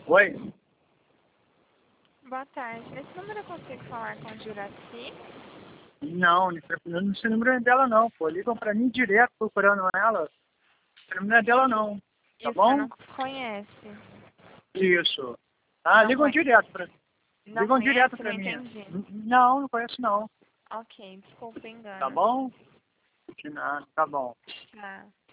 Oi? Boa tarde. Nesse número eu consigo falar com o Juraci? Não, não sei o número dela não, pô. Ligam pra mim direto procurando ela. O número não é dela não. Tá E o senhor bom? não conhece? Isso. Ah, Não ligam conhe- direto pra Não Ligam direto conhece? pra Não mim. entendi. Não, não conheço não. Ok, desculpa o Tá engano. bom? De nada, tá bom. Tá.